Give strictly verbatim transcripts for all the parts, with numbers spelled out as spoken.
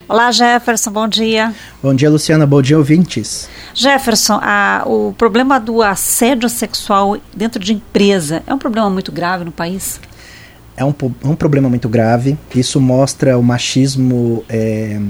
Olá, Jefferson, bom dia. Bom dia, Luciana, bom dia, ouvintes. Jefferson, a, o problema do assédio sexual dentro de empresa é um problema muito grave no país? É um, um problema muito grave. Isso mostra o machismo é,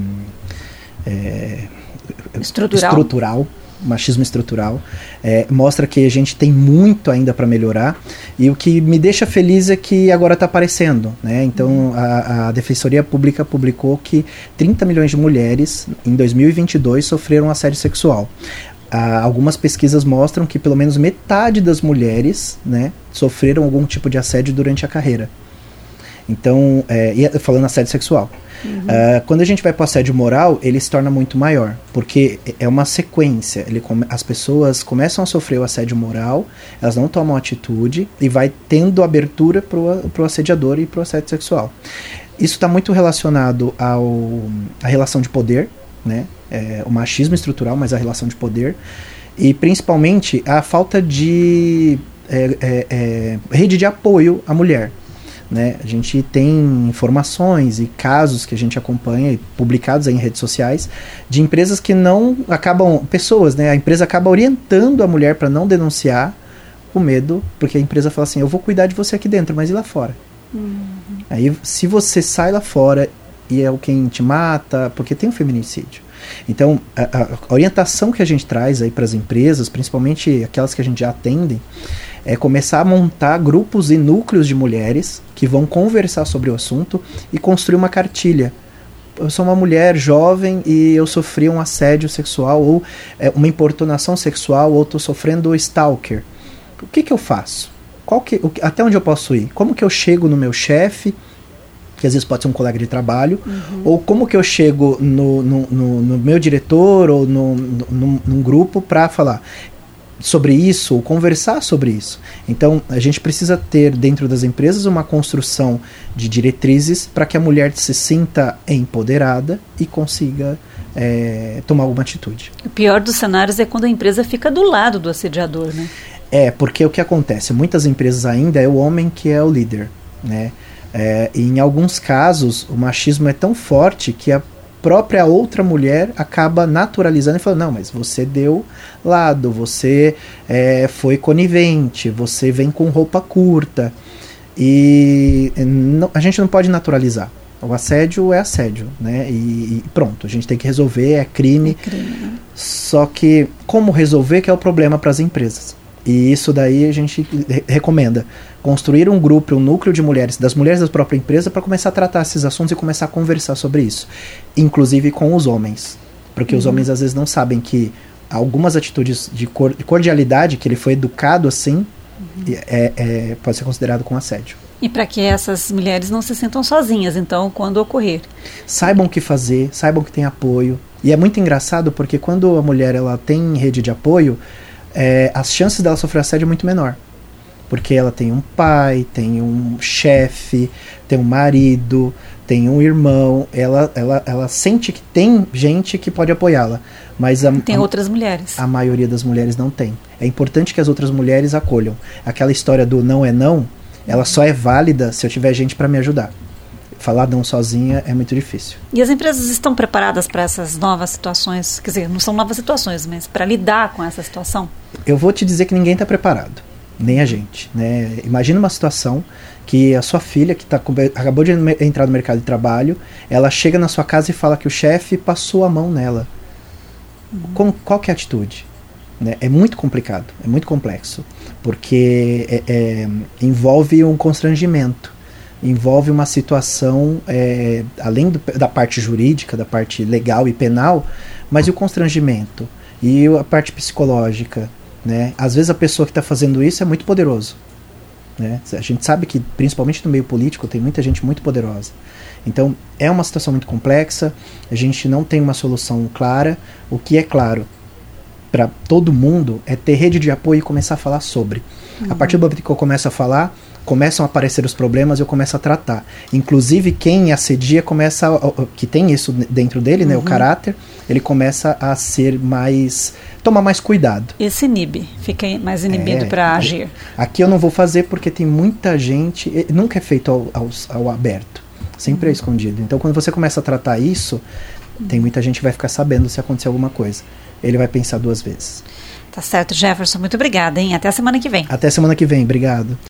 é, estrutural. estrutural. Machismo estrutural, é, mostra que a gente tem muito ainda para melhorar, e o que me deixa feliz é que agora está aparecendo, né? Então a, a Defensoria Pública publicou que trinta milhões de mulheres em dois mil e vinte e dois sofreram assédio sexual. Ah, algumas pesquisas mostram que pelo menos metade das mulheres, né, sofreram algum tipo de assédio durante a carreira. Então, é, falando assédio sexual. Uhum. Uh, quando a gente vai para o assédio moral, ele se torna muito maior, porque é uma sequência. Ele come, as pessoas começam a sofrer o assédio moral, elas não tomam atitude e vai tendo abertura para o assediador e para o assédio sexual. Isso está muito relacionado ao, à relação de poder, né? É, o machismo estrutural, mas a relação de poder, e principalmente a falta de é, é, é, rede de apoio à mulher. Né? A gente tem informações e casos que a gente acompanha, publicados em redes sociais, de empresas que não acabam, pessoas, né? A empresa acaba orientando a mulher para não denunciar com medo, porque a empresa fala assim, eu vou cuidar de você aqui dentro, mas e lá fora? Uhum. Aí, se você sai lá fora e é o quem te mata, porque tem um feminicídio. Então, a, a orientação que a gente traz aí para as empresas, principalmente aquelas que a gente já atende, é começar a montar grupos e núcleos de mulheres que vão conversar sobre o assunto e construir uma cartilha. Eu sou uma mulher jovem e eu sofri um assédio sexual ou é, uma importunação sexual ou estou sofrendo stalker. O que, que eu faço? Qual que, o, até onde eu posso ir? Como que eu chego no meu chefe, que às vezes pode ser um colega de trabalho, uhum. ou como que eu chego no, no, no, no meu diretor ou no, no, num grupo para falar sobre isso, ou conversar sobre isso. Então, a gente precisa ter dentro das empresas uma construção de diretrizes para que a mulher se sinta empoderada e consiga é, tomar alguma atitude. O pior dos cenários é quando a empresa fica do lado do assediador, né? É, porque o que acontece? Muitas empresas ainda é o homem que é o líder, né? É, e em alguns casos, o machismo é tão forte que a própria outra mulher acaba naturalizando e falando, não, mas você deu lado, você é, foi conivente, você vem com roupa curta. E não, a gente não pode naturalizar. O assédio é assédio, né? E, e pronto, a gente tem que resolver, é crime. É crime, né? Só que como resolver que é o problema para as empresas. E isso daí a gente re- recomenda construir um grupo, um núcleo de mulheres, das mulheres da própria empresa, para começar a tratar esses assuntos e começar a conversar sobre isso, inclusive com os homens, porque uhum. os homens às vezes não sabem que algumas atitudes de, cor- de cordialidade, que ele foi educado assim, uhum. é, é, pode ser considerado como assédio. E para que essas mulheres não se sintam sozinhas, então, quando ocorrer. Saibam o que fazer, saibam que tem apoio. E é muito engraçado porque quando a mulher ela tem rede de apoio, é, as chances dela sofrer assédio é muito menor. Porque ela tem um pai, tem um chefe, tem um marido, tem um irmão. Ela, ela, ela sente que tem gente que pode apoiá-la. Mas a, tem a, outras mulheres. A maioria das mulheres não tem. É importante que as outras mulheres acolham. Aquela história do não é não, ela só é válida se eu tiver gente para me ajudar. Falar não sozinha é muito difícil. E as empresas estão preparadas para essas novas situações? Quer dizer, não são novas situações, mas para lidar com essa situação? Eu vou te dizer que ninguém está preparado. Nem a gente, né? Imagina uma situação que a sua filha, que tá, acabou de entrar no mercado de trabalho, ela chega na sua casa e fala que o chefe passou a mão nela. Uhum. Com, qual que é a atitude? Né? É muito complicado, é muito complexo, porque é, é, envolve um constrangimento, envolve uma situação, é, além do, da parte jurídica, da parte legal e penal, mas e o constrangimento, e a parte psicológica. Né? Às vezes a pessoa que está fazendo isso é muito poderoso, né? A gente sabe que principalmente no meio político tem muita gente muito poderosa. Então é uma situação muito complexa, a gente não tem uma solução clara. O que é claro para todo mundo é ter rede de apoio e começar a falar sobre. Uhum. A partir do momento que eu começo a falar, começam a aparecer os problemas e eu começo a tratar. Inclusive quem assedia começa a, que tem isso dentro dele, uhum. né, o caráter, ele começa a ser mais, tomar mais cuidado. E se inibe, fica mais inibido é, para agir. Aqui eu não vou fazer porque tem muita gente, nunca é feito ao, ao, ao aberto, sempre uhum. é escondido. Então quando você começa a tratar isso, Uhum. Tem muita gente que vai ficar sabendo se acontecer alguma coisa. Ele vai pensar duas vezes. Tá certo, Jefferson. Muito obrigada, hein? Até a semana que vem. Até semana que vem. Obrigado.